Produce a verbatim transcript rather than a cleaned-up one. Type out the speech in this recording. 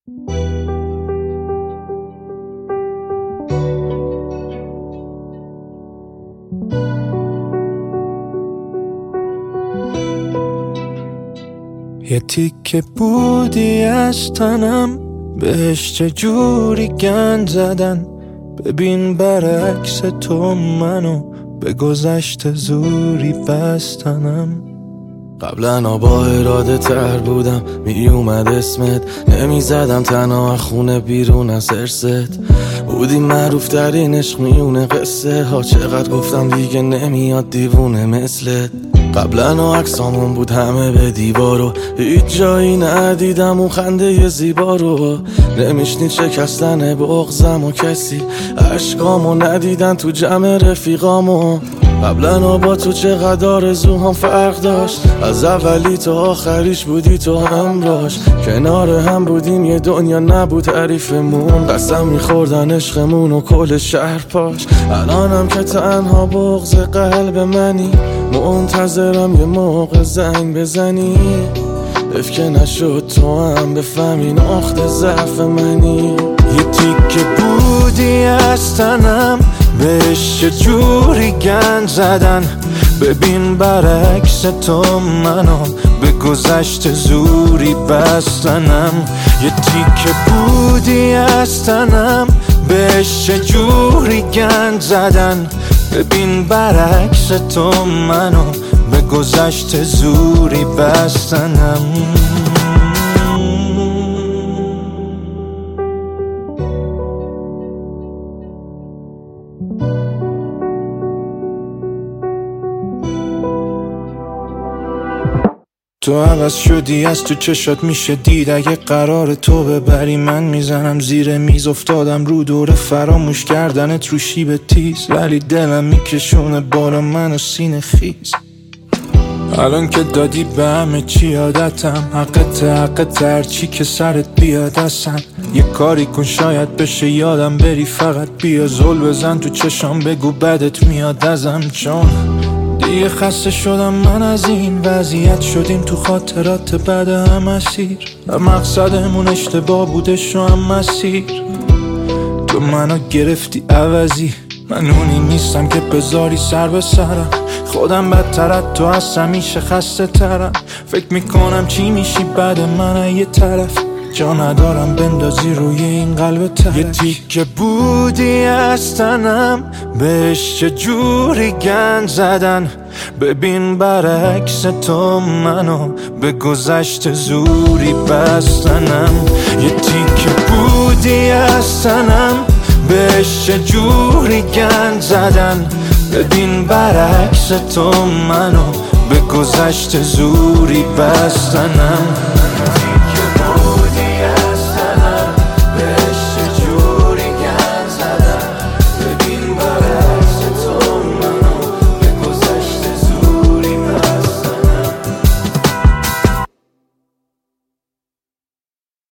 یه تیکه بودی از تنم، بهش چجوری گند زدن. ببین برعکس تو منو به گذشته زوری بستنم. قبلا با اراده تر بودم، می اومد اسمت، نمی زدم تنها خونه بیرون از ارست. بودی معروف ترین عشق میونه قصه ها، چقدر گفتم دیگه نمیاد دیوونه مثلت. قبلا عکسامون بود همه به دیوارو، هیچ جایی ندیدم اون خنده زیبا رو. نمیشنید شکستن بغضم و کسی عشقامو ندیدن تو جمع رفیقامو. قبلا با تو چقدر آرزوهام فرق داشت، از اولی تا آخریش بودی تو همراش. کنار هم بودیم یه دنیا نبود حریفمون، قسم میخوردن عشقمون و کل شهر پاش. الانم که تنها بغض قلب منی، منتظرم یه موقع زنگ بزنی. اف که نشد تو هم بفهمی نقطه ضعف منی. یه تیکه بودی از تنم، بهش چجوری گند زدن. ببین برعکس تو منو به گذشته زوری بستنم. یه تیکه بودی از تنم، بهش چجوری گند زدن. ببین برعکس تو منو به گذشته زوری بستنم. تو عوض شدی، از تو چشات میشه دید. اگه قرار تو ببری من میزنم زیر میز. افتادم رو دور فراموش کردنت رو شیب تیز، ولی دلم میکشونه بالا منو سینه خیز. الان که دادی به همه چی عادتم، حقت حقت هرچی که سرت بیاد اصلا. یه کاری کن شاید بشه یادم بری، فقط بیا زل بزن تو چشام بگو بدت میاد ازم. چون دیگه خسته شدم من از این وضعیت، شدیم تو خاطرات بعد هم اسیر. مقصدمون اشتباه بودش و هم مسیر. تو منو گرفتی عوضی، من اونی نیستم که بذاری سر به سرم. خودم بدترت تو از همیشه خسته ترم. فکر میکنم چی میشی بعد من یه طرف، جا ندارم بندازی روی این قلب ترک. یه تیکه بودی از تنم، بهش چجوری گند زدن. ببین برعکس تو منو به گذشته زوری بستنم. یه تیکه بودی از تنم، بهش چجوری گند زدن. ببین برعکس تو منو به گذشته زوری بستنم.